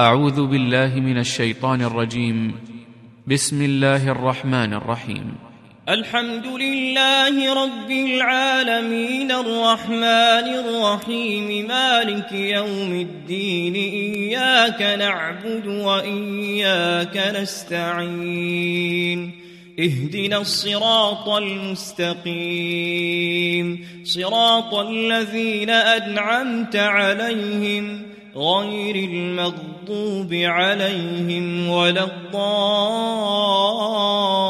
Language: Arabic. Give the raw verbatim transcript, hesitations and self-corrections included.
أعوذ بالله من الشيطان الرجيم. بسم الله الرحمن الرحيم. الحمد لله رب العالمين الرحمن الرحيم مالك يوم الدين إياك نعبد وإياك نستعين اهدنا الصراط المستقيم صراط الذين أنعمت عليهم غير المغضوب عليهم ولا الضالين